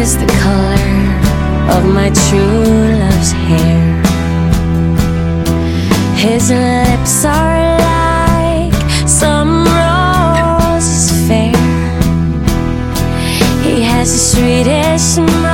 is the color of my true love's hair. His lips are like some roses fair. He has the sweetest smile